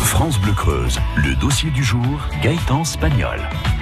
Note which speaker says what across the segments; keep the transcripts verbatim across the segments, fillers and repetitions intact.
Speaker 1: France Bleu Creuse, le dossier du jour, Gaëtan Spagnol.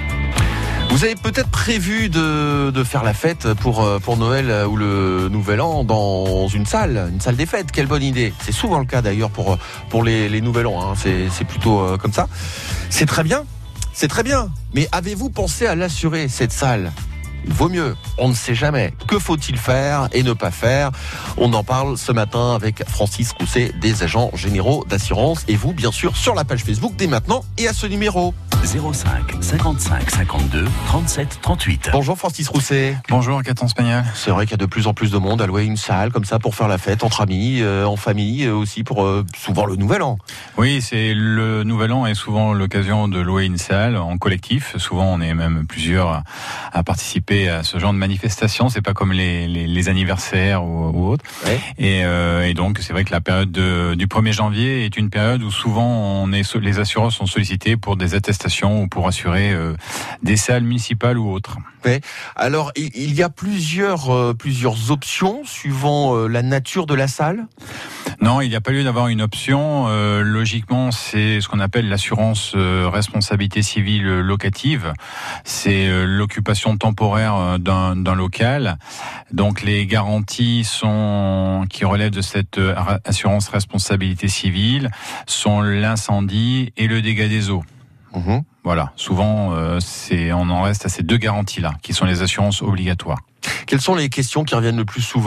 Speaker 2: Vous avez peut-être prévu de, de faire la fête pour, pour Noël ou le Nouvel An dans une salle, une salle des fêtes. Quelle bonne idée. C'est souvent le cas d'ailleurs pour, pour les, les Nouvel An. Hein. C'est, c'est plutôt euh, comme ça. C'est très bien. C'est très bien. Mais avez-vous pensé à l'assurer, cette salle ? Il vaut mieux, on ne sait jamais. Que faut-il faire et ne pas faire ? On en parle ce matin avec Francis Rousset des agents généraux d'assurance. Et vous, bien sûr, sur la page Facebook dès maintenant et à ce numéro.
Speaker 1: zéro cinq cinquante-cinq cinquante-deux trente-sept trente-huit.
Speaker 2: Bonjour Francis Rousset.
Speaker 3: Bonjour Gaëtan Spagnol.
Speaker 2: C'est vrai qu'il y a de plus en plus de monde à louer une salle comme ça pour faire la fête entre amis, euh, en famille, euh, aussi pour euh, souvent le Nouvel An.
Speaker 3: Oui, c'est le Nouvel An est souvent l'occasion de louer une salle en collectif. Souvent, on est même plusieurs à participer à ce genre de manifestation. C'est pas comme les, les, les anniversaires ou, ou autres. Ouais. Et, euh, et donc, c'est vrai que la période de, du premier janvier est une période où souvent on est, les assureurs sont sollicités pour des attestations ou pour assurer euh, des salles municipales ou autres.
Speaker 2: Ouais. Alors, il y a plusieurs, euh, plusieurs options suivant euh, la nature de la salle.
Speaker 3: Non, il n'y a pas lieu d'avoir une option. Euh, logiquement, c'est ce qu'on appelle l'assurance euh, responsabilité civile locative. C'est euh, l'occupation temporaire d'un, d'un local. Donc, les garanties sont qui relèvent de cette euh, assurance responsabilité civile sont l'incendie et le dégât des eaux. Mmh. Voilà. Souvent, euh, c'est on en reste à ces deux garanties-là, qui sont les assurances obligatoires.
Speaker 2: Quelles sont les questions qui reviennent le plus souvent ?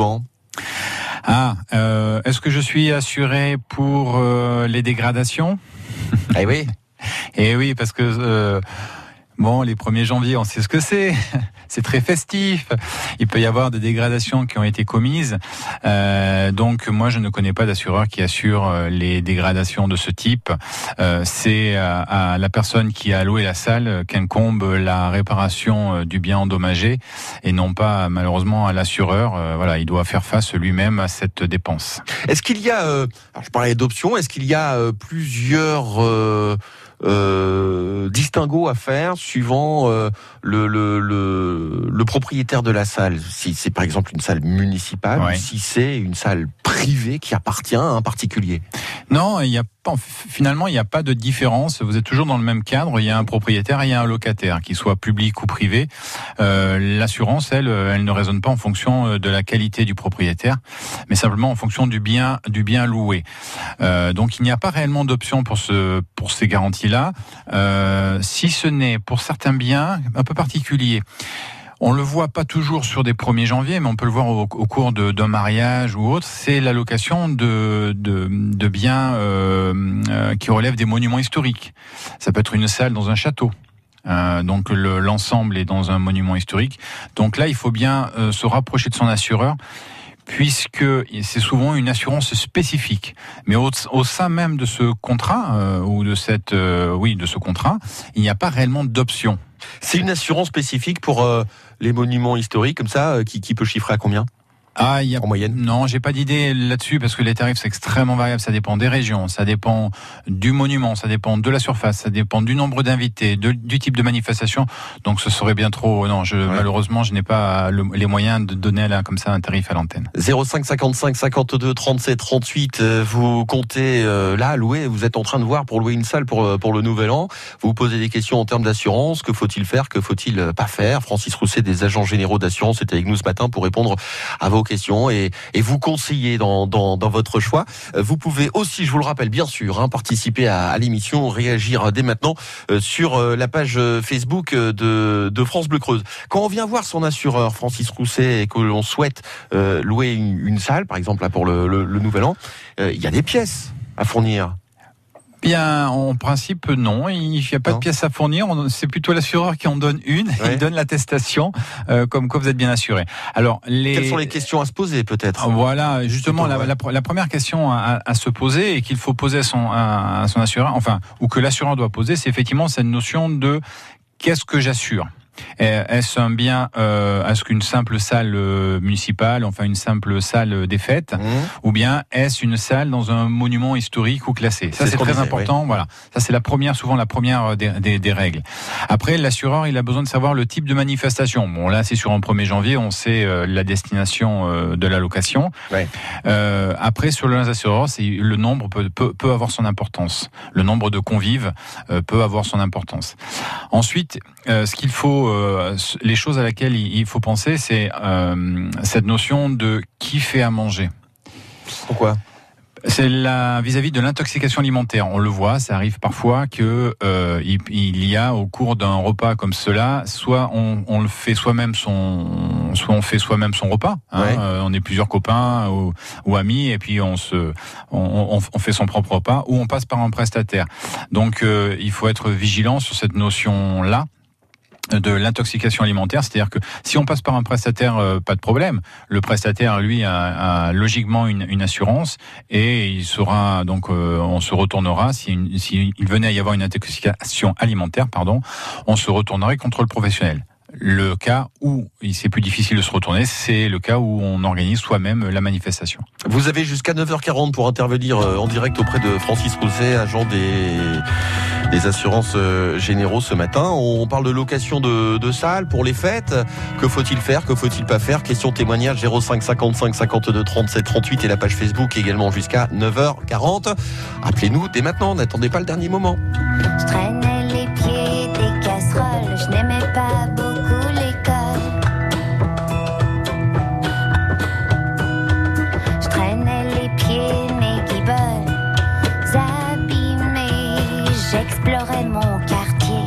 Speaker 3: Ah, euh, est-ce que je suis assuré pour euh, les dégradations ?
Speaker 2: Eh oui.
Speaker 3: Eh oui, parce que euh, bon, les premiers janvier, on sait ce que c'est. C'est très festif. Il peut y avoir des dégradations qui ont été commises. Euh, donc, moi, je ne connais pas d'assureur qui assure les dégradations de ce type. Euh, c'est à, à la personne qui a loué la salle qu'incombe la réparation du bien endommagé et non pas, malheureusement, à l'assureur. Euh, voilà, il doit faire face lui-même à cette dépense.
Speaker 2: Est-ce qu'il y a, euh, alors je parlais d'options, est-ce qu'il y a euh, plusieurs euh, euh, distinguos à faire suivant euh, le, le, le, le propriétaire de la salle ? Si c'est par exemple une salle municipale, ouais. Ou si c'est une salle privée qui appartient à un particulier ?
Speaker 3: Non, il y a pas, finalement, il n'y a pas de différence. Vous êtes toujours dans le même cadre. Il y a un propriétaire et il y a un locataire, qu'il soit public ou privé. Euh, l'assurance, elle, elle ne raisonne pas en fonction de la qualité du propriétaire, mais simplement en fonction du bien, du bien loué. Euh, donc, il n'y a pas réellement d'option pour ce, pour ces garanties-là, euh, si ce n'est pour certains biens un peu particuliers. On le voit pas toujours sur des premiers janvier, mais on peut le voir au, au cours de, d'un mariage ou autre. C'est la location de, de, de biens euh, euh, qui relèvent des monuments historiques. Ça peut être une salle dans un château. Euh, donc le, l'ensemble est dans un monument historique. Donc là, il faut bien euh, se rapprocher de son assureur, puisque c'est souvent une assurance spécifique. Mais au, au sein même de ce contrat euh, ou de cette, euh, oui, de ce contrat, il n'y a pas réellement d'option.
Speaker 2: C'est une assurance spécifique pour euh, les monuments historiques, comme ça, euh, qui, qui peut chiffrer à combien ?
Speaker 3: Ah, il y a,
Speaker 2: en moyenne ?
Speaker 3: Non, j'ai pas d'idée là-dessus parce que les tarifs c'est extrêmement variable. Ça dépend des régions, ça dépend du monument, ça dépend de la surface, ça dépend du nombre d'invités, de, du type de manifestation. Donc ce serait bien trop. Non, je, ouais. Malheureusement, je n'ai pas le, les moyens de donner là comme ça un tarif à l'antenne.
Speaker 2: zéro cinq cinquante-cinq cinquante-deux trente-sept trente-huit. Vous comptez euh, là louer. Vous êtes en train de voir pour louer une salle pour pour le Nouvel An. Vous vous posez des questions en termes d'assurance. Que faut-il faire ? Que faut-il pas faire ? Francis Rousset des agents généraux d'assurance est avec nous ce matin pour répondre à vos questions et, et vous conseiller dans, dans, dans votre choix. Vous pouvez aussi, je vous le rappelle bien sûr, hein, participer à, à l'émission, réagir dès maintenant euh, sur euh, la page Facebook de, de France Bleu Creuse. Quand on vient voir son assureur, Francis Rousset, et que l'on souhaite euh, louer une, une salle, par exemple là pour le, le, le Nouvel An, euh, il y a des pièces à fournir.
Speaker 3: Bien, en principe, non. Il n'y a pas non. de pièces à fournir. C'est plutôt l'assureur qui en donne une. Ouais. Il donne l'attestation, euh, comme quoi vous êtes bien assuré. Alors, les...
Speaker 2: Quelles sont les questions à se poser, peut-être ?
Speaker 3: Voilà, justement, la, la, la première question à, à se poser et qu'il faut poser à son, à, à son assureur, enfin, ou que l'assureur doit poser, c'est effectivement cette notion de qu'est-ce que j'assure ? Est-ce un bien, euh, est-ce qu'une simple salle euh, municipale, enfin une simple salle des fêtes, mmh. ou bien est-ce une salle dans un monument historique ou classé? Ça, c'est, c'est très disait, important. Oui. Voilà, ça c'est la première, souvent la première des, des, des règles. Après, l'assureur, il a besoin de savoir le type de manifestation. Bon, là, c'est sur un premier janvier, on sait euh, la destination euh, de la location. Oui. Euh, après, sur les assureurs, c'est le nombre peut, peut, peut avoir son importance. Le nombre de convives euh, peut avoir son importance. Ensuite, euh, ce qu'il faut, euh, les choses à laquelle il faut penser, c'est euh, cette notion de qui fait à manger.
Speaker 2: Pourquoi ?
Speaker 3: C'est la vis-à-vis de l'intoxication alimentaire. On le voit, ça arrive parfois que euh, il, il y a au cours d'un repas comme cela, soit on, on le fait soi-même son, soit on fait soi-même son repas. Hein, ouais. euh, on est plusieurs copains ou, ou amis et puis on se, on, on, on fait son propre repas ou on passe par un prestataire. Donc euh, il faut être vigilant sur cette notion-là de l'intoxication alimentaire, c'est-à-dire que si on passe par un prestataire, euh, pas de problème. Le prestataire, lui, a, a logiquement une, une assurance et il sera donc, euh, on se retournera si, une, si il venait à y avoir une intoxication alimentaire, pardon, on se retournerait contre le professionnel. Le cas où c'est plus difficile de se retourner, c'est le cas où on organise soi-même la manifestation.
Speaker 2: Vous avez jusqu'à neuf heures quarante pour intervenir en direct auprès de Francis Rousset, agent des, des assurances généraux ce matin. On parle de location de, de salles pour les fêtes. Que faut-il faire, que faut-il pas faire? Question témoignage zéro cinq cinquante-cinq cinquante-deux trente-sept trente-huit et la page Facebook également jusqu'à neuf heures quarante. Appelez-nous dès maintenant, n'attendez pas le dernier moment.
Speaker 4: Je traînais les pieds des casseroles, je n'aimais pas beaucoup. J'explorais mon quartier.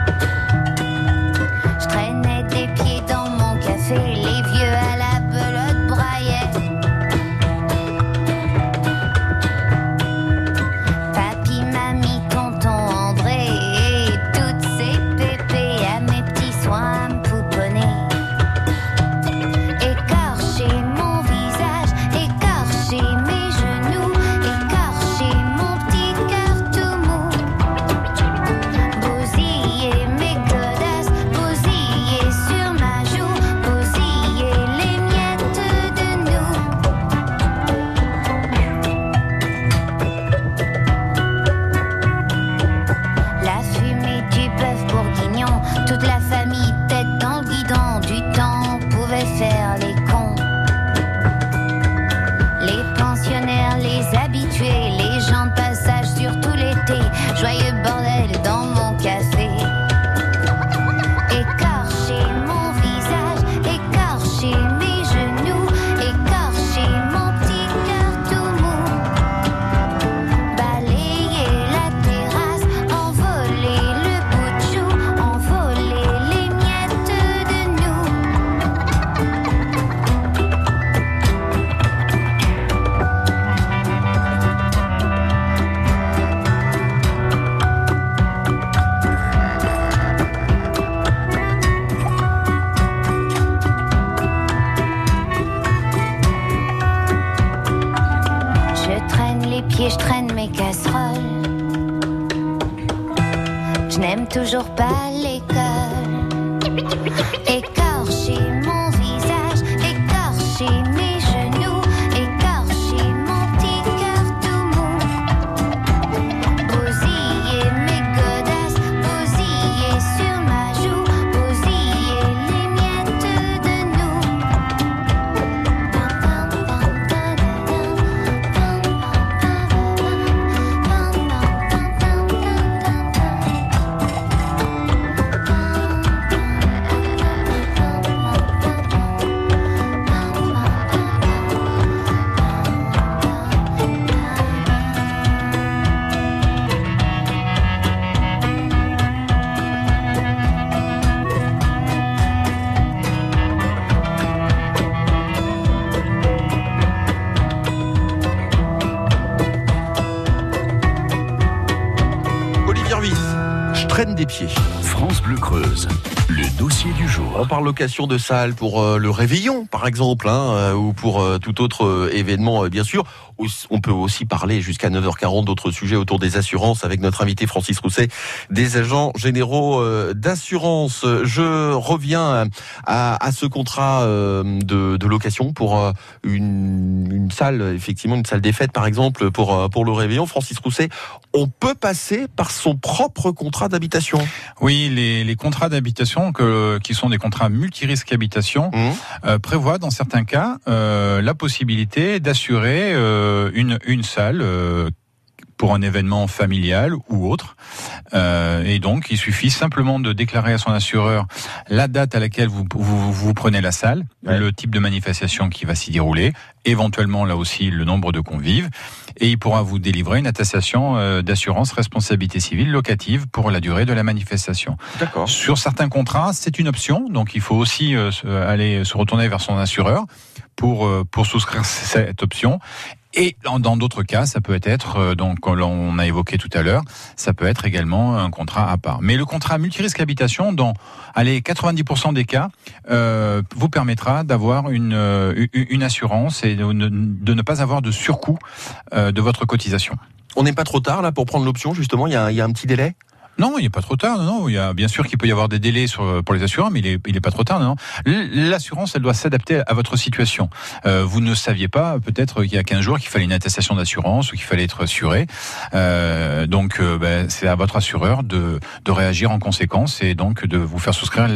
Speaker 4: Je traînais des pieds dans mon café. Les vieux à la belote braillaient. Papy, mamie, tonton André et toutes ces pépées à mes petits soins me pouponner. Écorcher mon visage, écorcher mes genoux, écorcher mon petit cœur tout mou. Joyeux bordel dans mon café. Écorcher mon visage, écorcher mes genoux, écorcher mon petit cœur tout mou. Balayer la terrasse, envoler le bout de chou, envoler les miettes de nous. Je traîne mes casseroles. Je n'aime toujours pas l'école. Écorcher mon visage, écorcher mes genoux, écorcher mon petit cœur tout mou. Bousiller mes godasses, bousiller sur ma joue, bousiller les miettes de nous.
Speaker 2: Je traîne des pieds.
Speaker 1: France Bleu Creuse. Le dossier du jour.
Speaker 2: On parle location de salle pour euh, le réveillon, par exemple, hein, euh, ou pour euh, tout autre euh, événement, euh, bien sûr. On peut aussi parler jusqu'à neuf heures quarante d'autres sujets autour des assurances avec notre invité Francis Rousset, des agents généraux euh, d'assurance. Je reviens à, à ce contrat euh, de, de location pour euh, une, une salle, effectivement, une salle des fêtes, par exemple, pour, euh, pour le réveillon. Francis Rousset, on peut passer par son propre contrat d'habitation.
Speaker 3: Oui, les, les contrats d'habitation, que, qui sont des contrats multirisques habitation, mmh. euh, prévoient dans certains cas euh, la possibilité d'assurer euh, une, une salle euh, pour un événement familial ou autre. Euh, et donc, il suffit simplement de déclarer à son assureur la date à laquelle vous vous, vous prenez la salle, ouais. le type de manifestation qui va s'y dérouler, éventuellement là aussi le nombre de convives, et il pourra vous délivrer une attestation euh, d'assurance responsabilité civile locative pour la durée de la manifestation.
Speaker 2: D'accord.
Speaker 3: Sur certains contrats, c'est une option, donc il faut aussi euh, aller se retourner vers son assureur pour euh, pour souscrire cette option. Et dans d'autres cas, ça peut être, donc on a évoqué tout à l'heure, ça peut être également un contrat à part. Mais le contrat multirisque habitation, dans allez, quatre-vingt-dix pour cent des cas, euh, vous permettra d'avoir une, une assurance et de, de ne pas avoir de surcoût euh, de votre cotisation.
Speaker 2: On n'est pas trop tard là pour prendre l'option, justement, il y a, il y a un petit délai ?
Speaker 3: Non, il n'est pas trop tard. Non, non, il y a bien sûr qu'il peut y avoir des délais sur, pour les assureurs, mais il est, il est pas trop tard. Non, l'assurance, elle doit s'adapter à votre situation. Euh, vous ne saviez pas peut-être qu'il y a quinze jours qu'il fallait une attestation d'assurance ou qu'il fallait être assuré. Euh, donc, euh, ben, c'est à votre assureur de, de réagir en conséquence et donc de vous faire souscrire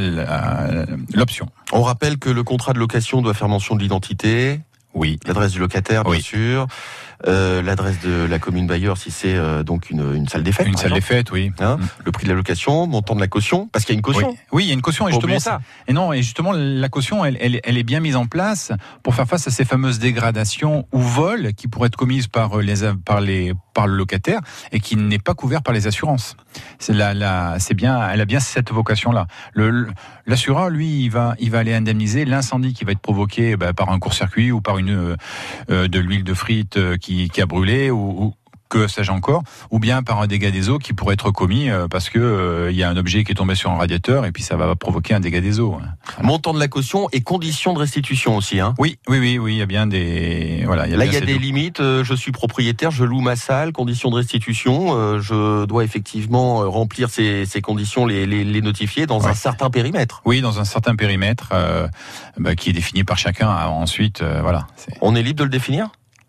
Speaker 3: l'option.
Speaker 2: On rappelle que le contrat de location doit faire mention de l'identité.
Speaker 3: Oui.
Speaker 2: L'adresse du locataire, bien
Speaker 3: oui.
Speaker 2: sûr. Euh, l'adresse de la commune bailleur, si c'est euh, donc une, une salle des fêtes.
Speaker 3: Une salle des fêtes, oui.
Speaker 2: Hein,
Speaker 3: mmh.
Speaker 2: Le prix de la location, montant de la caution, parce qu'il y a une caution.
Speaker 3: Oui, oui il y a une caution. Et justement,
Speaker 2: ça.
Speaker 3: Et non, et justement, la caution, elle, elle, elle est bien mise en place pour faire face à ces fameuses dégradations ou vols qui pourraient être commises par les, par les, par le locataire et qui n'est pas couvert par les assurances. C'est la, la, c'est bien, elle a bien cette vocation-là. Le, l'assureur, lui, il va, il va aller indemniser l'incendie qui va être provoqué bah, par un court-circuit ou par une euh, de l'huile de frite euh, qui, qui a brûlé. Ou, ou que sais-je encore, ou bien par un dégât des eaux qui pourrait être commis euh, parce que il euh, y a un objet qui est tombé sur un radiateur et puis ça va provoquer un dégât des eaux. Voilà.
Speaker 2: Montant de la caution et conditions de restitution aussi. Hein.
Speaker 3: Oui, oui, oui, oui, il y a bien des voilà. Y a
Speaker 2: Là,
Speaker 3: il
Speaker 2: y a des limites. Euh, je suis propriétaire, je loue ma salle, conditions de restitution. Euh, je dois effectivement remplir ces, ces conditions, les, les, les notifier dans ouais. un certain périmètre.
Speaker 3: Oui, dans un certain périmètre euh, bah, qui est défini par chacun. Ensuite, euh, voilà. C'est...
Speaker 2: On est libre de le définir ?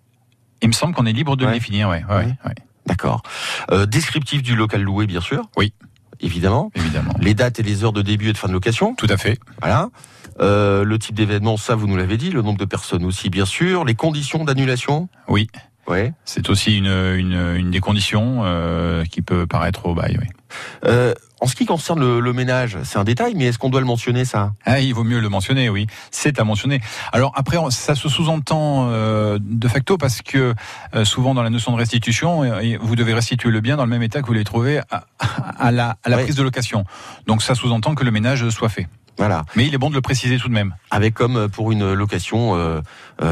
Speaker 3: Il me semble qu'on est libre de ouais. le définir, oui. Ouais, ouais, ouais.
Speaker 2: D'accord. Euh, descriptif du local loué, bien sûr.
Speaker 3: Oui.
Speaker 2: Évidemment.
Speaker 3: Évidemment.
Speaker 2: Les dates et les heures de début et de fin de location.
Speaker 3: Tout à fait.
Speaker 2: Voilà. Euh, le type d'événement, ça, vous nous l'avez dit. Le nombre de personnes aussi, bien sûr. Les conditions d'annulation.
Speaker 3: Oui.
Speaker 2: Ouais.
Speaker 3: C'est aussi une, une, une des conditions euh, qui peut paraître au bail, oui.
Speaker 2: Euh, en ce qui concerne le, le ménage, c'est un détail, mais est-ce qu'on doit le mentionner, ça ?
Speaker 3: Ah, il vaut mieux le mentionner, oui. C'est à mentionner. Alors après, ça se sous-entend euh, de facto parce que euh, souvent dans la notion de restitution, euh, vous devez restituer le bien dans le même état que vous l'avez trouvé à, à la, à la
Speaker 2: ouais.
Speaker 3: prise de location. Donc ça sous-entend que le ménage soit fait.
Speaker 2: Voilà.
Speaker 3: Mais il est bon de le préciser tout de même.
Speaker 2: Avec comme pour une location, euh,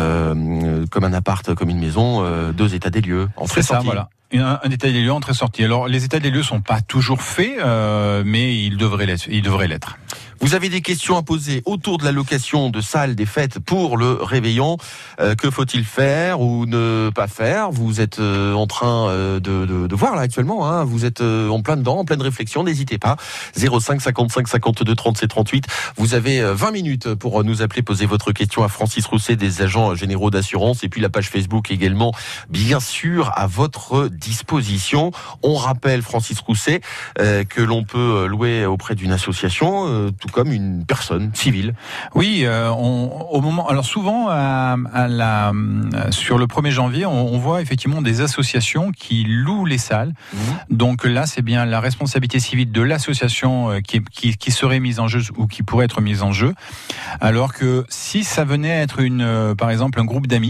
Speaker 2: euh, comme un appart, comme une maison, euh, deux états des lieux.
Speaker 3: C'est ça, voilà. Un, un état des lieux entrée-sortie. Alors, les états des lieux sont pas toujours faits, euh, mais ils devraient l'être. Ils devraient l'être.
Speaker 2: Vous avez des questions à poser autour de la location de salles des fêtes pour le réveillon. Euh, que faut-il faire ou ne pas faire ? Vous êtes euh, en train euh, de, de, de voir là actuellement. Hein, vous êtes euh, en plein dedans, en pleine réflexion. N'hésitez pas. zéro cinq cinquante-cinq cinquante-deux trente-sept trente-huit. Vous avez euh, vingt minutes pour nous appeler, poser votre question à Francis Rousset, des agents généraux d'assurance, et puis la page Facebook également, bien sûr, à votre disposition. On rappelle, Francis Rousset, euh, que l'on peut louer auprès d'une association, euh, tout comme une personne civile.
Speaker 3: Oui, euh, on, au moment, alors souvent à, à la, sur le premier janvier, on, on voit effectivement des associations qui louent les salles. Mmh. Donc là, c'est bien la responsabilité civile de l'association qui, qui, qui serait mise en jeu ou qui pourrait être mise en jeu. Alors que si ça venait à être une, par exemple, un groupe d'amis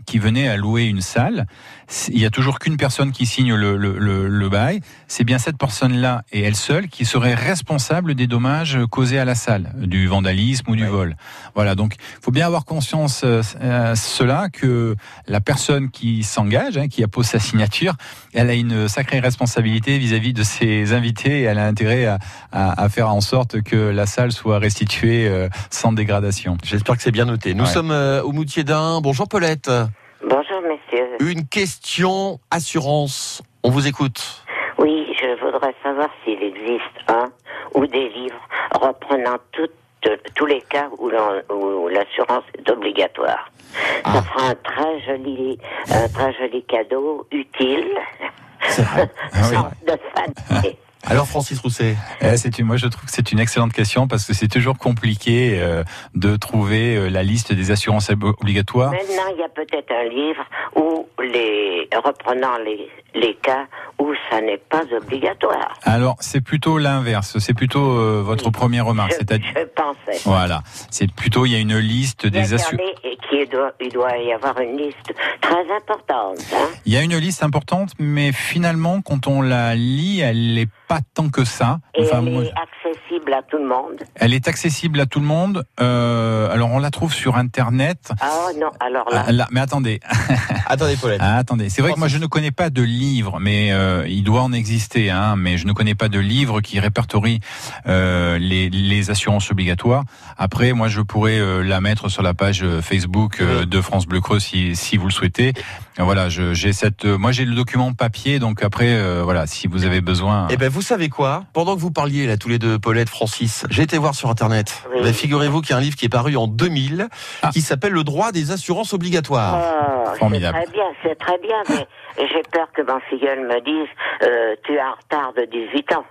Speaker 3: qui venait à louer une salle, il y a toujours qu'une personne qui signe le, le, le, le bail. C'est bien cette personne-là et elle seule qui serait responsable des dommages causés à la salle, du vandalisme ou du ouais. vol. Voilà, donc il faut bien avoir conscience euh, cela que la personne qui s'engage, hein, qui appose sa signature, elle a une sacrée responsabilité vis-à-vis de ses invités et elle a intérêt à, à, à faire en sorte que la salle soit restituée euh, sans dégradation.
Speaker 2: J'espère que c'est bien noté. Nous
Speaker 3: ouais.
Speaker 2: sommes euh, au Moutier d'Ain. Bonjour Paulette.
Speaker 5: Bonjour messieurs.
Speaker 2: Une question assurance. On vous écoute.
Speaker 5: Oui, je voudrais savoir s'il existe un ou des livres reprenant toutes, tous les cas où, où l'assurance est obligatoire. Ah. Ça fera un très joli, un très joli cadeau utile.
Speaker 2: C'est vrai. Ah oui.
Speaker 5: De fan.
Speaker 2: Alors Francis Rousset,
Speaker 3: eh, c'est une, moi je trouve que c'est une excellente question parce que c'est toujours compliqué euh, de trouver euh, la liste des assurances obligatoires.
Speaker 5: Maintenant, il y a peut-être un livre où les reprenant les les cas où ça n'est pas obligatoire.
Speaker 3: Alors c'est plutôt l'inverse, c'est plutôt euh, votre oui. première remarque.
Speaker 5: Je,
Speaker 3: c'est-à-dire...
Speaker 5: je pensais.
Speaker 3: Voilà, c'est plutôt il y a une liste des assurances.
Speaker 5: Il doit, il doit y avoir une liste très importante. Hein.
Speaker 3: Il y a une liste importante, mais finalement, quand on la lit, elle n'est pas tant que ça.
Speaker 5: Et
Speaker 3: enfin,
Speaker 5: elle
Speaker 3: moi,
Speaker 5: est accessible à tout le monde.
Speaker 3: Elle est accessible à tout le monde. Euh, alors, on la trouve sur Internet.
Speaker 5: Ah non, alors là.
Speaker 3: Ah, là mais attendez.
Speaker 2: attendez, Paulette.
Speaker 3: Ah, attendez. C'est vrai que moi, je ne connais pas de livre, mais euh, il doit en exister. Hein, mais je ne connais pas de livre qui répertorie euh, les, les assurances obligatoires. Après, moi, je pourrais euh, la mettre sur la page Facebook euh, oui. de France Bleu Creux si, si vous le souhaitez. Voilà, je, j'ai cette, moi, j'ai le document papier, donc après, euh, voilà, si vous avez besoin.
Speaker 2: Eh ben, vous savez quoi ? Pendant que vous parliez là tous les deux, Paulette, Francis, j'ai été voir sur Internet. Oui. Ben, figurez-vous qu'il y a un livre qui est paru en deux mille, ah. qui s'appelle Le droit des assurances obligatoires.
Speaker 5: Oh, formidable. C'est très bien, c'est très bien, mais j'ai peur que mon filleul me dise euh, tu es en retard de dix-huit ans.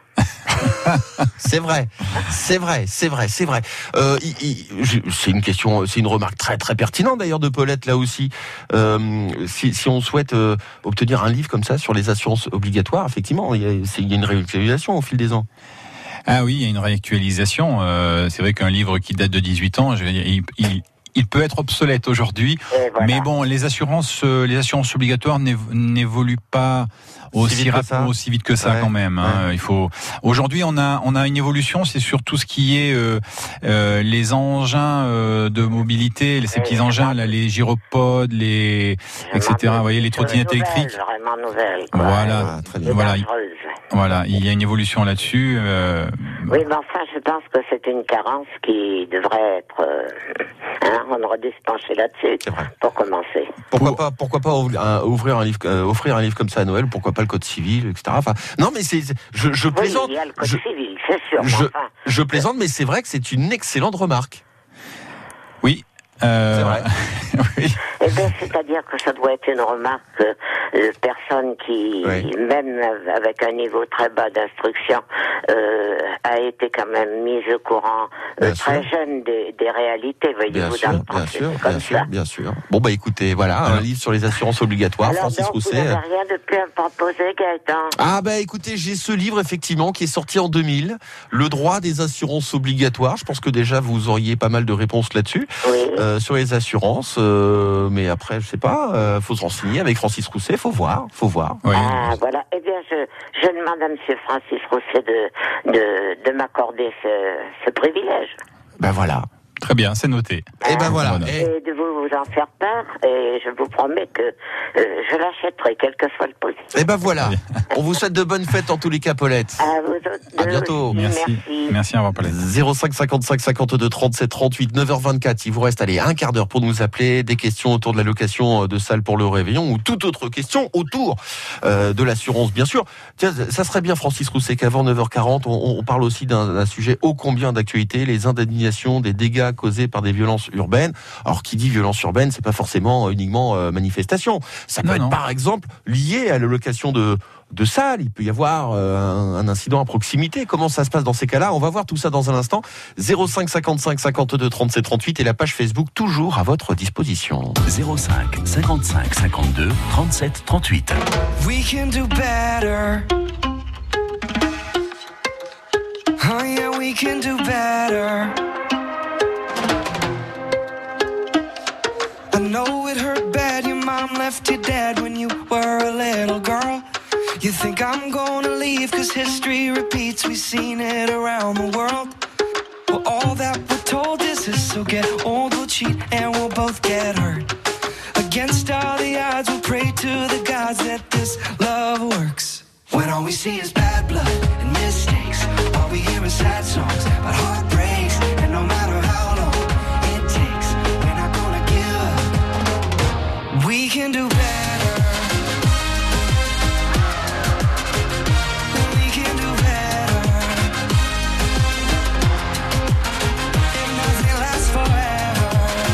Speaker 2: C'est vrai, c'est vrai, c'est vrai, c'est vrai. Euh, il, il, c'est une question, c'est une remarque très très pertinente d'ailleurs de Paulette là aussi. Euh, si, si on souhaite euh, obtenir un livre comme ça sur les assurances obligatoires, effectivement, il y a, c'est, il y a une réactualisation au fil des ans.
Speaker 3: Ah oui, il y a une réactualisation. Euh, c'est vrai qu'un livre qui date de dix-huit ans, je veux dire, il, il Il peut être obsolète aujourd'hui, voilà. Mais bon, les assurances, euh, les assurances obligatoires n'évo- n'évoluent pas aussi rapidement, aussi vite que ça ouais, quand même. Hein. Ouais. Il faut. Aujourd'hui, on a on a une évolution, c'est sur tout ce qui est euh, euh, les engins euh, de mobilité, ces petits engins, là, les gyropodes, les et cetera. Vous voyez, les trottinettes électriques.
Speaker 5: Vraiment nouvelle. Quoi.
Speaker 3: Voilà,
Speaker 2: très bien.
Speaker 3: Voilà. Voilà, il y a une évolution là-dessus. Euh...
Speaker 5: Oui, mais enfin, je pense que c'est une carence qui devrait être. Euh, hein, on aurait dû se pencher là-dessus pour commencer.
Speaker 2: Pourquoi pour... pas, pourquoi pas ouvrir un livre, euh, offrir un livre comme ça à Noël? Pourquoi pas le code civil, et cetera. Enfin, non, mais c'est, je, je plaisante.
Speaker 5: Oui, il y a le code
Speaker 2: je,
Speaker 5: civil, c'est sûr.
Speaker 2: Je,
Speaker 5: enfin,
Speaker 2: je plaisante, mais c'est vrai que c'est une excellente remarque.
Speaker 3: Oui. Euh...
Speaker 2: C'est vrai.
Speaker 3: Oui.
Speaker 5: Eh bien, c'est-à-dire que ça doit être une remarque que euh, personne qui, oui. même avec un niveau très bas d'instruction, euh, a été quand même mise au courant euh, très jeune des, des réalités, voyez-vous, dans le
Speaker 2: bien sûr, bien sûr, bien sûr. Bon, bah écoutez, voilà, un livre sur les assurances obligatoires,
Speaker 5: alors,
Speaker 2: Francis
Speaker 5: donc,
Speaker 2: Rousset.
Speaker 5: Vous n'avez rien de plus à me proposer, Gaëtan?
Speaker 2: Ah, bah écoutez, j'ai ce livre, effectivement, qui est sorti en deux mille, Le droit des assurances obligatoires. Je pense que déjà, vous auriez pas mal de réponses là-dessus.
Speaker 5: Oui.
Speaker 2: Euh, sur les assurances, euh, mais après, je sais pas, euh, faut se renseigner avec Francis Rousset, faut voir, faut voir.
Speaker 5: Oui. Ah, voilà. Eh bien, je, je demande à Monsieur Francis Rousset de, de, de m'accorder ce, ce privilège.
Speaker 2: Ben voilà.
Speaker 3: Très bien, c'est noté.
Speaker 2: Et ben voilà.
Speaker 5: Et, et de vous, vous en faire part, et je vous promets que euh, je l'achèterai, quel que soit le prix.
Speaker 2: Et ben voilà. On vous souhaite de bonnes fêtes en tous les cas, Paulette.
Speaker 5: À vous autres.
Speaker 2: À bientôt.
Speaker 5: Aussi.
Speaker 3: Merci.
Speaker 5: Merci.
Speaker 3: Merci, au revoir, Paulette.
Speaker 2: zéro cinq cinquante-cinq cinquante-deux trente-sept trente-huit, neuf heures vingt-quatre. Il vous reste, allez, un quart d'heure pour nous appeler. Des questions autour de la location de salles pour le réveillon ou toute autre question autour euh, de l'assurance, bien sûr. Tiens, ça serait bien, Francis Rousset, qu'avant neuf heures quarante, on, on parle aussi d'un, d'un sujet ô combien d'actualité, les indemnisations des dégâts causés par des violences urbaines. Alors, qui dit violence urbaine, c'est pas forcément uniquement euh, manifestation. Ça peut non, être, non. par exemple, lié à la location de de salles. Il peut y avoir euh, un, un incident à proximité. Comment ça se passe dans ces cas-là? On va voir tout ça dans un instant. zéro cinq cinquante-cinq cinquante-deux trente-sept trente-huit et la page Facebook toujours à votre disposition.
Speaker 1: zéro cinq cinquante-cinq cinquante-deux trente-sept trente-huit.
Speaker 6: We can do better. Oh yeah, we can do better. I know it hurt bad, you might You think I'm gonna leave cause history repeats, we've seen it around the world. Well, all that we're told is this, so get old, we'll cheat and we'll both get hurt. Against all the odds, we'll pray to the gods that this love works. When all we see is bad blood and mistakes, all we hear is sad songs about heartbreaks, and no matter how long it takes, we're not gonna give up. We can do better. We can do better. If nothing lasts forever,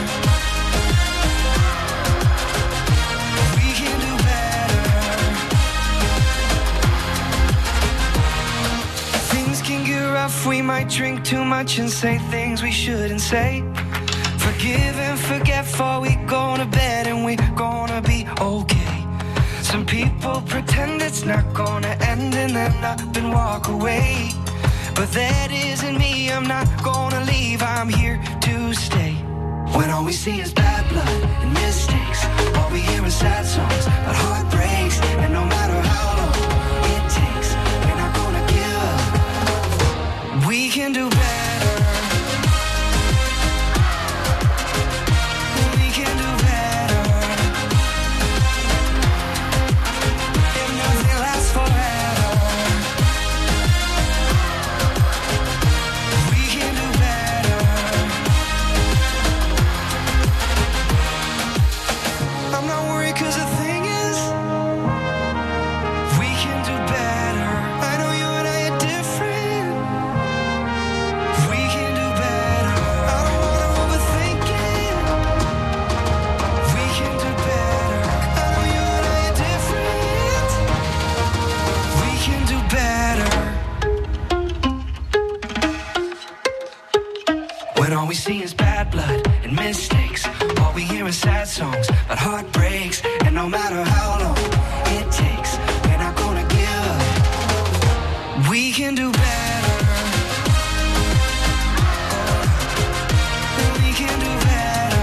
Speaker 6: we can do better. Things can get rough, we might drink too much and say things we shouldn't say. Forgive and forget before we go to bed, and we're gonna be okay. Some people pretend it's not gonna end and then up and walk away. But that isn't me, I'm not gonna leave, I'm here to stay. When all we see is bad blood and mistakes, all we hear is sad songs about heartbreaks, and no matter how long it takes, we're not gonna give up. We can do better. We can do better. If nothing lasts forever, we can do better. I'm not worried cause the thing is, we can do better. I know you and I are different. We can do better. I don't wanna overthink it. We can do better. I know you and I are different. We can do better. When all we see is bad blood and mistakes, all we hear is sad songs about heartbreaks, and no matter how long it takes, we're not gonna give up. We can do better. We can do better.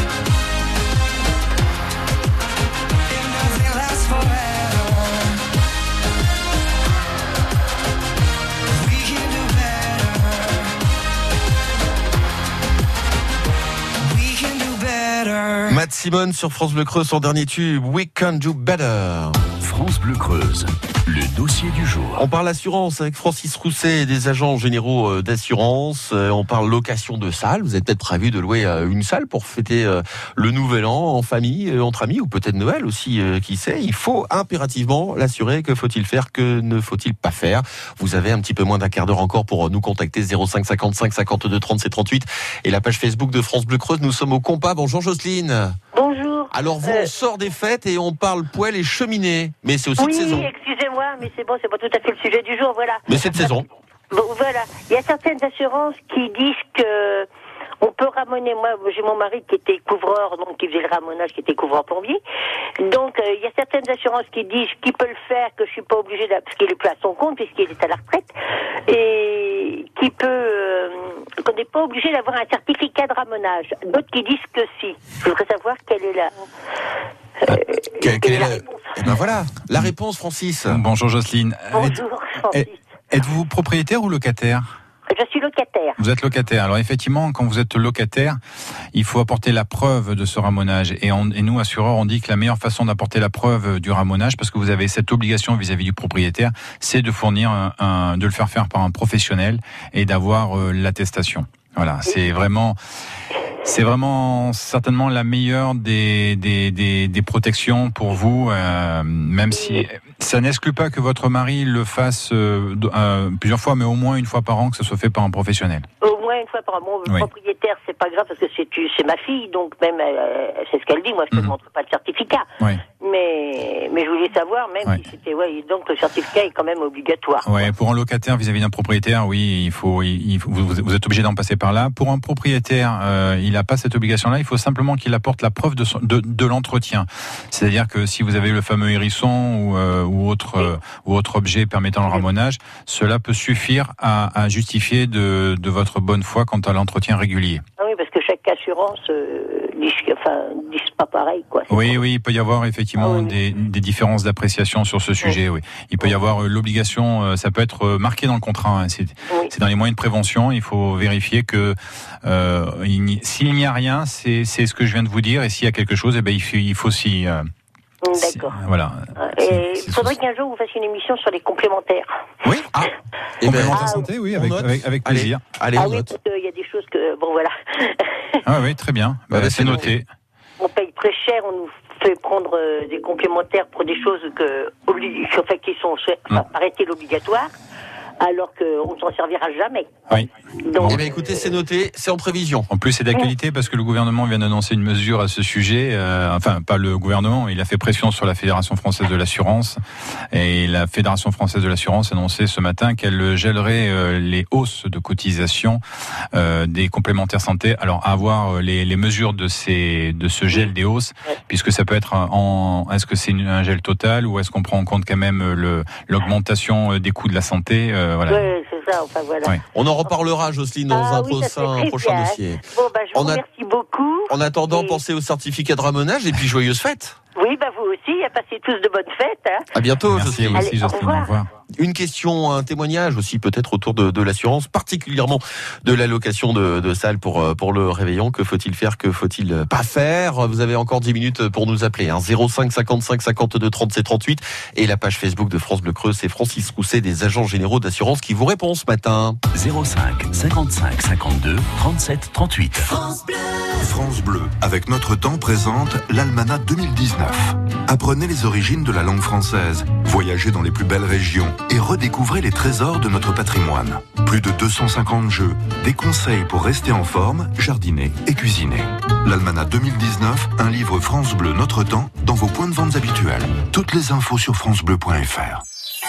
Speaker 6: If nothing lasts forever, we can do better. We can do better.
Speaker 2: Matt Simon sur France Bleu Creuse, son dernier tube, We Can Do Better.
Speaker 1: France Bleu Creuse, le dossier du jour.
Speaker 2: On parle assurance avec Francis Rousset, des agents généraux d'assurance. On parle location de salle. Vous êtes peut-être prévu de louer une salle pour fêter le nouvel an en famille, entre amis, ou peut-être Noël aussi, qui sait. Il faut impérativement l'assurer. Que faut-il faire? Que ne faut-il pas faire? Vous avez un petit peu moins d'un quart d'heure encore pour nous contacter. zéro cinq cinquante-cinq cinquante-deux trente-sept trente-huit et la page Facebook de France Bleu Creuse. Nous sommes au compas. Bonjour Jocelyne.
Speaker 7: Bonjour.
Speaker 2: Alors vous,
Speaker 7: Euh,
Speaker 2: on sort des fêtes et on parle poêle et cheminée. Mais c'est aussi
Speaker 7: Oui,
Speaker 2: de saison.
Speaker 7: excusez-moi, mais c'est bon, c'est pas tout à fait le sujet du jour, voilà.
Speaker 2: Mais c'est de saison.
Speaker 7: Bon, voilà. Il y a certaines assurances qui disent que on peut ramoner. Moi, j'ai mon mari qui était couvreur, donc qui faisait le ramonage, qui était couvreur plombier. Donc, euh, il y a certaines assurances qui disent qu'il peut le faire, que je suis pas obligée, de, parce qu'il est plus à son compte, puisqu'il est à la retraite, et qui peut, euh, qu'on n'est pas obligé d'avoir un certificat de ramonage. D'autres qui disent que si. Je voudrais savoir quelle est la.
Speaker 2: Ah, quelle, quelle est la...
Speaker 7: réponse.
Speaker 2: Eh ben voilà, la réponse, Francis.
Speaker 3: Bonjour Jocelyne.
Speaker 7: Bonjour, Francis.
Speaker 3: Êtes- Êtes-vous propriétaire ou locataire?
Speaker 7: Je suis locataire.
Speaker 3: Vous êtes locataire. Alors effectivement, quand vous êtes locataire, il faut apporter la preuve de ce ramonage. Et, on, et nous, assureurs, on dit que la meilleure façon d'apporter la preuve du ramonage, parce que vous avez cette obligation vis-à-vis du propriétaire, c'est de fournir un, un, de le faire faire par un professionnel et d'avoir euh, l'attestation. Voilà, c'est vraiment, c'est vraiment certainement la meilleure des des des, des protections pour vous, euh, même si ça n'exclut pas que votre mari le fasse euh, euh, plusieurs fois, mais au moins une fois par an que ce soit fait par un professionnel.
Speaker 7: Au moins une fois par an. Bon, le
Speaker 3: Oui.
Speaker 7: propriétaire, c'est pas grave parce que c'est c'est ma fille, donc même euh, c'est ce qu'elle dit. Moi, je ne
Speaker 3: Mhm.
Speaker 7: montre pas le certificat.
Speaker 3: Oui.
Speaker 7: Mais mais je voulais savoir même
Speaker 3: Ouais.
Speaker 7: si c'était ouais. Donc le certificat est quand même obligatoire.
Speaker 3: Ouais, pour un locataire vis-à-vis d'un propriétaire, oui, il faut, il, il faut vous, vous êtes obligé d'en passer par là. Pour un propriétaire, euh, il n'a pas cette obligation-là. Il faut simplement qu'il apporte la preuve de, son, de, de l'entretien. C'est-à-dire que si vous avez le fameux hérisson ou, euh, ou autre euh, ou autre objet permettant le ramonage, cela peut suffire à, à justifier de, de votre bonne foi quant à l'entretien régulier.
Speaker 7: Ah oui, parce que chaque assurance euh, disent, enfin, disent pas pareil, quoi.
Speaker 3: Oui, oui, il peut y avoir effectivement
Speaker 7: Ah oui.
Speaker 3: des, des différences d'appréciation sur ce sujet. Oui, il peut y avoir euh, l'obligation, euh, ça peut être euh, marqué dans le contrat. Hein, c'est,
Speaker 7: Oui.
Speaker 3: c'est dans les moyens de prévention. Il faut vérifier que euh, il n'y- s'il n'y a rien, c'est, c'est ce que je viens de vous dire. Et s'il y a quelque chose, eh ben il faut, il faut s'y. Euh, s'y-
Speaker 7: D'accord.
Speaker 3: voilà.
Speaker 7: Et
Speaker 3: C'est-
Speaker 7: il faudrait qu'un jour vous fassiez une émission sur les complémentaires.
Speaker 3: Oui.
Speaker 2: Ah, eh ben,
Speaker 3: Complémentaire
Speaker 7: Ah,
Speaker 3: santé, oui,
Speaker 2: on
Speaker 3: avec,
Speaker 2: note.
Speaker 3: avec, avec plaisir.
Speaker 2: Allez,
Speaker 7: ah
Speaker 2: on
Speaker 7: oui,
Speaker 2: note.
Speaker 7: parce qu'il y a des choses que, bon voilà,
Speaker 3: Ah oui, très bien.
Speaker 2: Bah,
Speaker 3: Bah,
Speaker 2: bah,
Speaker 3: c'est
Speaker 2: c'est
Speaker 3: noté.
Speaker 7: on paye très cher, on nous fait prendre euh, des complémentaires pour des choses que, obli- enfin, qui sont, enfin, arrêtées l'obligatoire, alors qu'on ne s'en servira jamais.
Speaker 3: Oui.
Speaker 7: Donc,
Speaker 2: Eh bien, écoutez, c'est noté, c'est en prévision.
Speaker 3: En plus, c'est d'actualité parce que le gouvernement vient d'annoncer une mesure à ce sujet. Euh, enfin, pas le gouvernement, il a fait pression sur la Fédération française de l'assurance. Et la Fédération française de l'assurance a annoncé ce matin qu'elle gèlerait euh, les hausses de cotisation euh, des complémentaires santé. Alors, à voir les, les mesures de, ces, de ce gel des hausses, puisque ça peut être en... Est-ce que c'est une- un gel total ou est-ce qu'on prend en compte quand même le, l'augmentation des coûts de la santé euh, voilà.
Speaker 7: ouais, c'est ça, enfin voilà.
Speaker 3: Ouais.
Speaker 2: On en reparlera, Jocelyne, dans
Speaker 7: Ah
Speaker 2: un,
Speaker 7: oui, ça
Speaker 2: prochain,
Speaker 7: serait très
Speaker 2: prochain
Speaker 7: bien.
Speaker 2: dossier.
Speaker 7: Bon, bah, je vous
Speaker 2: On a-
Speaker 7: remercie beaucoup.
Speaker 2: En attendant,
Speaker 7: Et-
Speaker 2: pensez au certificat de ramonage et puis joyeuses fêtes.
Speaker 7: Oui, bah vous aussi, passez tous de bonnes fêtes. Hein.
Speaker 2: À bientôt,
Speaker 3: Merci à
Speaker 2: Jocelyne.
Speaker 3: vous aussi,
Speaker 7: Allez, au
Speaker 3: Jocelyne. Au
Speaker 7: revoir.
Speaker 3: revoir.
Speaker 2: Une question, un témoignage aussi peut-être autour de, de l'assurance, particulièrement de l'allocation de, de salles pour, euh, pour le réveillon. Que faut-il faire, que faut-il pas faire? Vous avez encore dix minutes pour nous appeler. Hein. zéro cinq cinquante-cinq cinquante-deux trente-sept trente-huit et la page Facebook de France Bleu Creuse. C'est Francis Rousset des agents généraux d'assurance qui vous répond ce matin.
Speaker 1: zéro cinq cinquante-cinq cinquante-deux trente-sept trente-huit.
Speaker 8: France Bleu, avec Notre Temps, présente l'Almanach deux mille dix-neuf. Apprenez les origines de la langue française, voyagez dans les plus belles régions et redécouvrez les trésors de notre patrimoine. Plus de deux cent cinquante jeux, des conseils pour rester en forme, jardiner et cuisiner. L'Almanach deux mille dix-neuf, un livre France Bleu Notre Temps dans vos points de vente habituels. Toutes les infos sur francebleu point f r.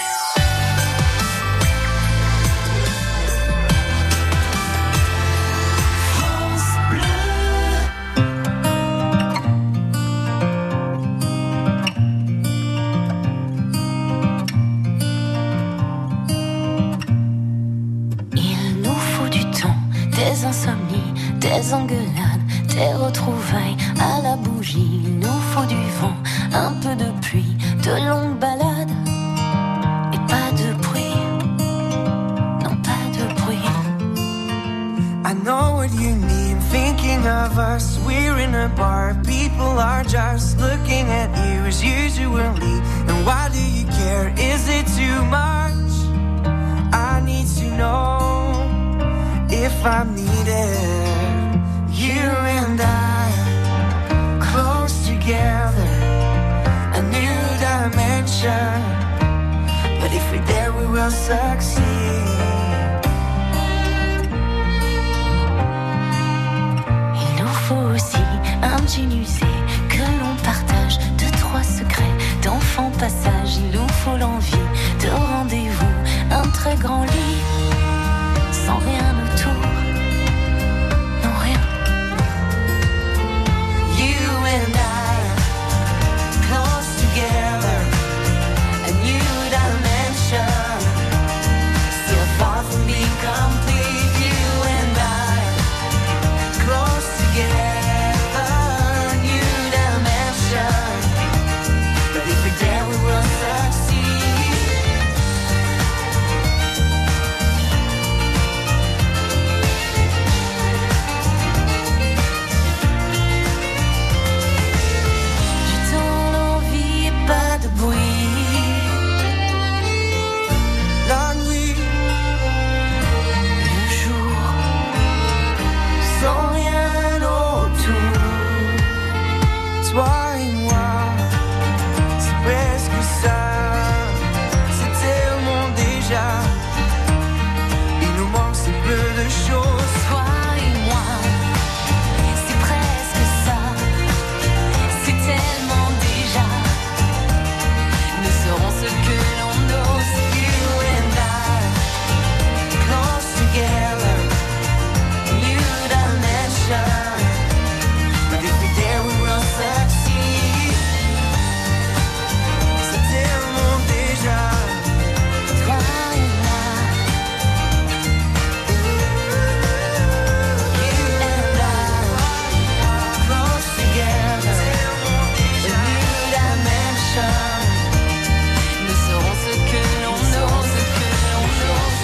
Speaker 9: Il nous faut du temps, des insomnies, des engueulades, des retrouvailles à la bougie. Il nous faut du vent, un peu de pluie, de longues balades et pas de bruit. Non, pas de bruit.
Speaker 6: I know what you need, thinking of us. We're in a bar, people are just looking at you as usually. And why do you care? Is it too much? I need to know if I'm needed. You and I, close together, a new dimension. But if we're there, we will succeed.
Speaker 9: Il nous faut aussi un jean usé que l'on partage, deux, trois secrets d'enfant passage. Il nous faut l'envie de rendez-vous, un très grand lit, sans rien autour, non rien.
Speaker 6: You and I, close together, a new dimension. Still far from being complete. You and I, close together, a new dimension. But if we're there, we will succeed.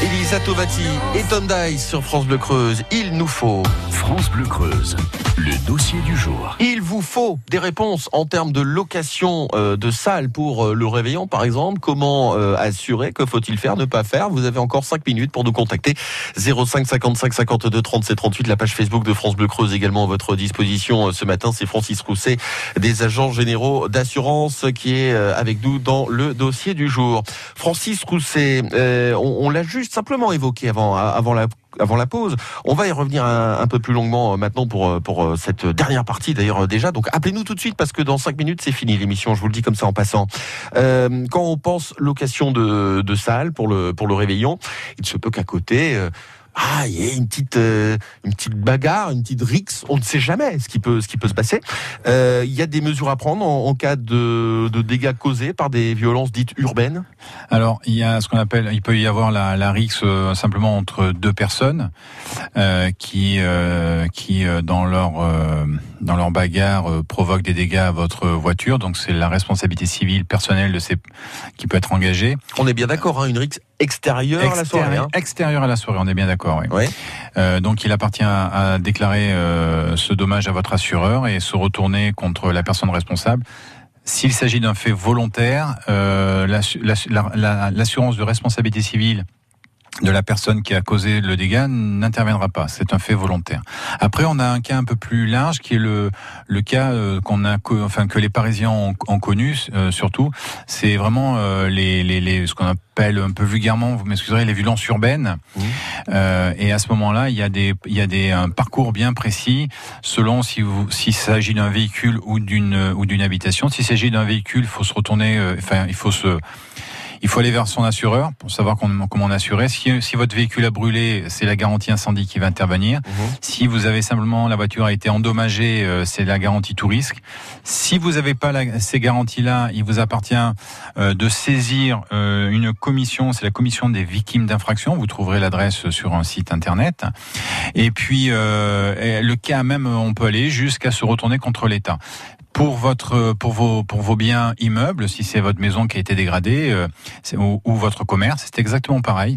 Speaker 2: Elisa Tovati et Tom Dice sur France Bleu Creuse. Il nous faut.
Speaker 1: France Bleu Creuse, le dossier du jour.
Speaker 2: Il vous faut des réponses en termes de location euh, de salles pour euh, le réveillon, par exemple. Comment euh, assurer? Que faut-il faire, ne pas faire? Vous avez encore cinq minutes pour nous contacter. zéro cinq cinquante-cinq cinquante-deux trente-sept trente-huit. La page Facebook de France Bleu Creuse également à votre disposition. Euh, ce matin, c'est Francis Rousset, des agents généraux d'assurance, qui est euh, avec nous dans le dossier du jour. Francis Rousset, euh, on, on l'a juste simplement évoqué avant, avant la avant la pause. On va y revenir un, un peu plus longuement maintenant pour, pour cette dernière partie d'ailleurs déjà. Donc appelez-nous tout de suite parce que dans cinq minutes c'est fini l'émission, je vous le dis comme ça en passant. Euh, quand on pense location de, de salle pour le, pour le réveillon, il se peut qu'à côté... Euh, Ah, il y a une petite, euh, une petite bagarre, une petite rixe. On ne sait jamais ce qui peut, ce qui peut se passer. Euh, il y a des mesures à prendre en, en cas de, de dégâts causés par des violences dites urbaines.
Speaker 3: Alors, il y a ce qu'on appelle, il peut y avoir la, la rixe euh, simplement entre deux personnes euh, qui, euh, qui euh, dans leur, euh, dans leur bagarre euh, provoquent des dégâts à votre voiture. Donc, c'est la responsabilité civile personnelle de ces qui peut être engagée.
Speaker 2: On est bien d'accord, hein, une rixe extérieure à la soirée. Hein.
Speaker 3: Extérieure à la soirée, on est bien d'accord. Oui.
Speaker 2: Ouais.
Speaker 3: Euh, donc il appartient à, à déclarer euh, ce dommage à votre assureur et se retourner contre la personne responsable. S'il s'agit d'un fait volontaire, euh, l'assurance la, la, la, de responsabilité civile de la personne qui a causé le dégât n'interviendra pas. C'est un fait volontaire. Après, on a un cas un peu plus large qui est le le cas euh, qu'on a, enfin que les Parisiens ont, ont connu euh, surtout. C'est vraiment euh, les, les les ce qu'on appelle un peu vulgairement, vous m'excuserez, les violences urbaines. Mmh. Euh, et à ce moment-là, il y a des il y a des un parcours bien précis selon si vous s'il s'agit d'un véhicule ou d'une ou d'une habitation. S'il s'agit d'un véhicule, il faut se retourner. Euh, enfin, il faut se Il faut aller vers son assureur pour savoir comment on assurer. Si, si votre véhicule a brûlé, c'est la garantie incendie qui va intervenir. Mmh. Si vous avez simplement, la voiture a été endommagée, euh, c'est la garantie tout risque. Si vous n'avez pas la, ces garanties-là, il vous appartient euh, de saisir euh, une commission, c'est la commission des victimes d'infraction. Vous trouverez l'adresse sur un site internet. Et puis, euh, le cas même, on peut aller jusqu'à se retourner contre l'État. Pour votre, pour vos, pour vos biens immeubles, si c'est votre maison qui a été dégradée, euh, ou, ou votre commerce, c'est exactement pareil.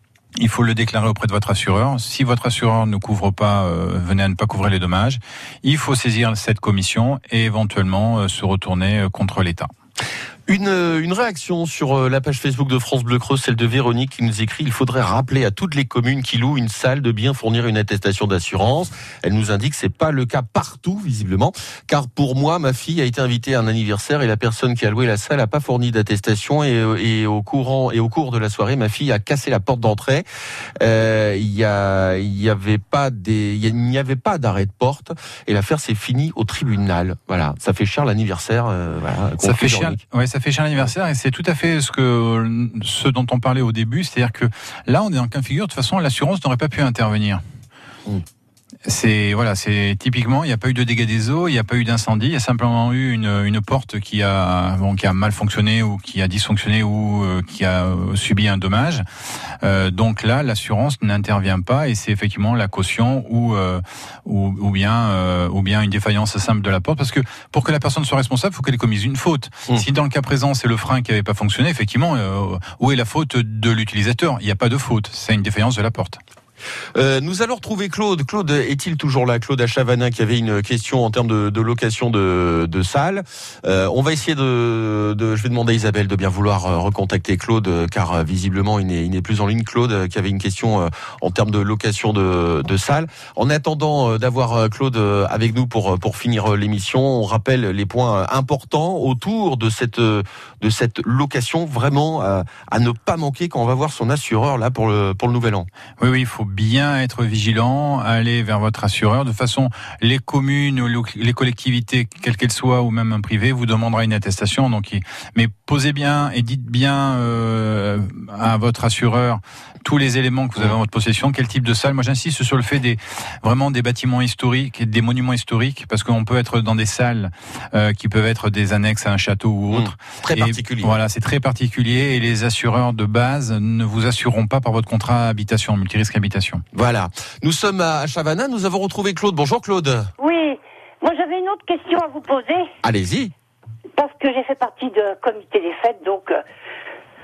Speaker 3: Il faut le déclarer auprès de votre assureur. Si votre assureur ne couvre pas, euh, venez à ne pas couvrir les dommages, il faut saisir cette commission et éventuellement euh, se retourner contre l'État.
Speaker 2: Une, une réaction sur la page Facebook de France Bleu Creuse, celle de Véronique qui nous écrit: il faudrait rappeler à toutes les communes qui louent une salle de bien fournir une attestation d'assurance. Elle nous indique que c'est pas le cas partout, visiblement, car pour moi, ma fille a été invitée à un anniversaire et la personne qui a loué la salle a pas fourni d'attestation et, et au courant et au cours de la soirée, ma fille a cassé la porte d'entrée. Euh, il y a, il y avait pas des, il n'y avait pas d'arrêt de porte et l'affaire s'est finie au tribunal. Voilà, ça fait cher l'anniversaire. Euh, voilà,
Speaker 3: ça fait cher. Ouais, ça fait cher l'anniversaire et c'est tout à fait ce que ce dont on parlait au début, c'est-à-dire que là on est en cas de figure, de toute façon l'assurance n'aurait pas pu intervenir. Mmh. C'est voilà, c'est typiquement, il n'y a pas eu de dégâts des eaux, il n'y a pas eu d'incendie, il y a simplement eu une, une porte qui a bon, qui a mal fonctionné ou qui a dysfonctionné ou euh, qui a subi un dommage. Euh, donc là, l'assurance n'intervient pas et c'est effectivement la caution ou euh, ou, ou bien euh, ou bien une défaillance simple de la porte, parce que pour que la personne soit responsable, il faut qu'elle ait commis une faute. Mmh. Si dans le cas présent c'est le frein qui n'avait pas fonctionné, effectivement, euh, où est la faute de l'utilisateur? Il n'y a pas de faute, c'est une défaillance de la porte.
Speaker 2: Euh, nous allons retrouver Claude. Claude, est-il toujours là? Claude à Chavannin qui avait une question en termes de, de location de, de salles. Euh, on va essayer de, de... Je vais demander à Isabelle de bien vouloir recontacter Claude, car visiblement il n'est, il n'est plus en ligne. Claude qui avait une question en termes de location de, de salles. En attendant d'avoir Claude avec nous pour, pour finir l'émission, on rappelle les points importants autour de cette, de cette location, vraiment à, à ne pas manquer quand on va voir son assureur là pour le, pour le nouvel an.
Speaker 3: Oui, oui, il faut bien être vigilant, aller vers votre assureur. De toute façon, les communes ou les collectivités, quelles qu'elles soient, ou même un privé, vous demandera une attestation. Donc, mais posez bien et dites bien euh, à votre assureur tous les éléments que vous avez en votre possession. Quel type de salle? Moi, j'insiste sur le fait des vraiment des bâtiments historiques, des monuments historiques, parce qu'on peut être dans des salles euh, qui peuvent être des annexes à un château ou autre.
Speaker 2: Mmh, très
Speaker 3: et
Speaker 2: particulier.
Speaker 3: Voilà, c'est très particulier et les assureurs de base ne vous assureront pas par votre contrat habitation, multirisque habitation.
Speaker 2: Voilà. Nous sommes à Chavannin, nous avons retrouvé Claude. Bonjour Claude.
Speaker 7: Oui, moi j'avais une autre question à vous poser.
Speaker 2: Allez-y.
Speaker 7: Parce que j'ai fait partie du comité des fêtes, donc euh,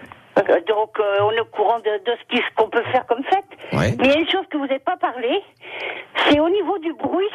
Speaker 7: Donc, euh, on est au courant de, de ce qui- ce qu'on peut faire comme fête.
Speaker 2: Ouais.
Speaker 7: Mais il y a une chose que vous n'avez pas parlé, c'est au niveau du bruit.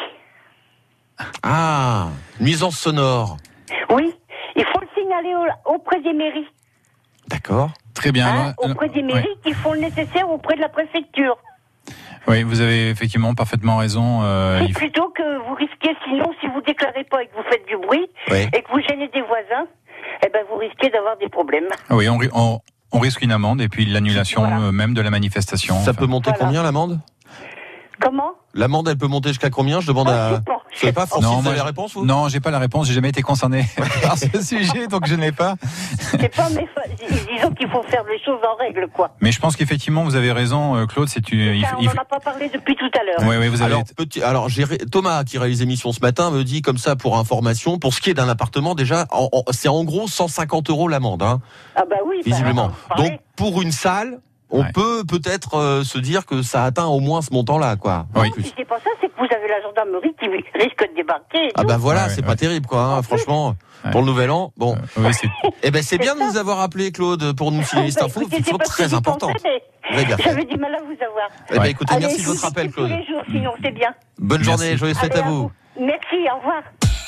Speaker 2: Ah, nuisance sonore.
Speaker 7: Oui, il faut le signaler au- auprès des mairies.
Speaker 2: D'accord.
Speaker 3: Très bien.
Speaker 7: Hein,
Speaker 3: alors,
Speaker 7: auprès des
Speaker 3: euh,
Speaker 7: mairies
Speaker 3: ouais.
Speaker 7: qui font le nécessaire auprès de la préfecture.
Speaker 3: Oui, vous avez effectivement parfaitement raison. euh,
Speaker 7: C'est
Speaker 3: il faut-
Speaker 7: plutôt que vous risquez, sinon, si vous déclarez pas et que vous faites du bruit,
Speaker 2: Oui.
Speaker 7: et que vous gênez des voisins, eh ben, vous risquez d'avoir des problèmes.
Speaker 3: Oui, on, ri- on, on risque une amende et puis l'annulation
Speaker 7: Voilà.
Speaker 3: euh, même de la manifestation.
Speaker 2: Ça
Speaker 3: Enfin,
Speaker 2: peut monter
Speaker 7: Voilà.
Speaker 2: combien l'amende?
Speaker 7: Comment?
Speaker 2: L'amende, elle peut monter jusqu'à combien? Je demande
Speaker 7: Ah,
Speaker 2: à.
Speaker 7: je sais pas.
Speaker 2: Vous savez pas, Francis,
Speaker 3: Non,
Speaker 2: vous
Speaker 3: moi,
Speaker 2: avez la
Speaker 3: je-
Speaker 2: réponse vous?
Speaker 3: Non, j'ai pas la réponse. J'ai jamais été concerné par ce sujet, donc je ne l'ai pas.
Speaker 7: C'est pas mes fa- disons qu'il faut faire les choses en règle, quoi.
Speaker 3: Mais je pense qu'effectivement, vous avez raison, euh, Claude. C'est une. il
Speaker 7: Ça,
Speaker 3: faut-
Speaker 7: on
Speaker 3: il
Speaker 7: n'en
Speaker 3: faut-
Speaker 7: a pas parlé depuis tout à l'heure.
Speaker 3: Oui, oui, vous avez.
Speaker 2: Alors, petit, alors j'ai ré- Thomas qui réalise l'émission ce matin me dit comme ça pour information, pour ce qui est d'un appartement déjà, en- en- c'est en gros cent cinquante euros l'amende, hein,
Speaker 7: Ah bah oui. bah,
Speaker 2: visiblement.
Speaker 7: on en parlait.
Speaker 2: Donc pour une salle, on
Speaker 3: Ouais.
Speaker 2: peut peut-être euh, se dire que ça atteint au moins ce montant-là, quoi.
Speaker 7: Non,
Speaker 3: Oui.
Speaker 7: si c'est pas ça, c'est que vous avez la gendarmerie qui risque de débarquer. et
Speaker 2: Ah
Speaker 7: tout.
Speaker 2: bah voilà,
Speaker 3: Ouais,
Speaker 2: c'est
Speaker 3: ouais,
Speaker 2: pas
Speaker 3: ouais.
Speaker 2: terrible, quoi. Hein,
Speaker 7: En plus.
Speaker 2: franchement,
Speaker 3: Ouais.
Speaker 2: pour le nouvel an, bon.
Speaker 3: Euh, oui, c'est-
Speaker 2: Eh ben c'est bien de
Speaker 7: ça.
Speaker 2: nous avoir appelé, Claude, pour nous filer cette
Speaker 7: Bah,
Speaker 2: info.
Speaker 7: écoutez,
Speaker 2: C'est toujours
Speaker 7: pas ce que
Speaker 2: très
Speaker 7: j'y
Speaker 2: important.
Speaker 7: pensais, mais
Speaker 2: Vous avez bien fait.
Speaker 7: J'avais du mal à vous avoir.
Speaker 2: Eh ben
Speaker 3: Ouais.
Speaker 2: écoutez,
Speaker 7: Allez,
Speaker 2: merci
Speaker 7: je
Speaker 2: de votre
Speaker 7: vous
Speaker 2: appel,
Speaker 7: écoute tous
Speaker 2: Claude.
Speaker 7: les jours, sinon c'est bien.
Speaker 2: Bonne
Speaker 3: Merci.
Speaker 2: journée, joyeuse fête
Speaker 7: Allez,
Speaker 2: à vous.
Speaker 7: Merci, au revoir.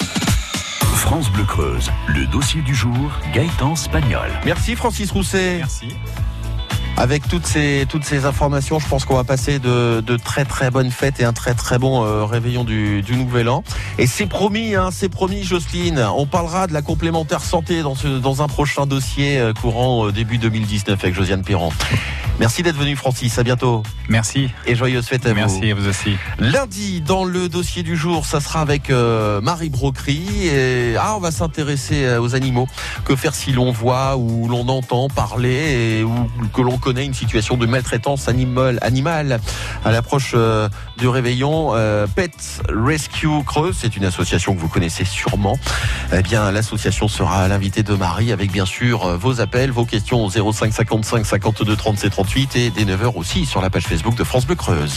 Speaker 1: France Bleu Creuse, le dossier du jour, Gaëtan Spagnol.
Speaker 2: Merci Francis Rousset.
Speaker 3: Merci.
Speaker 2: Avec toutes ces toutes ces informations, je pense qu'on va passer de, de très très bonnes fêtes et un très très bon euh, réveillon du, du Nouvel An. Et c'est promis, hein, c'est promis, Jocelyne. On parlera de la complémentaire santé dans ce dans un prochain dossier euh, courant euh, début deux mille dix-neuf avec Josiane Perron. Merci d'être venu, Francis. À bientôt
Speaker 3: Merci.
Speaker 2: et joyeuse fête à vous.
Speaker 3: Merci à vous aussi.
Speaker 2: Lundi, dans le dossier du jour, ça sera avec euh, Marie Brocry. Et ah, on va s'intéresser euh, aux animaux. Que faire si l'on voit ou l'on entend parler et, ou que l'on connaît une situation de maltraitance animale, animale à l'approche euh, du réveillon. Euh, Pet Rescue Creuse, c'est une association que vous connaissez sûrement. Eh bien, l'association sera l'invité de Marie avec bien sûr euh, vos appels, vos questions au zéro cinq cinquante-cinq cinquante-deux trente-sept trente-huit et dès neuf heures aussi sur la page Facebook de France Bleu Creuse.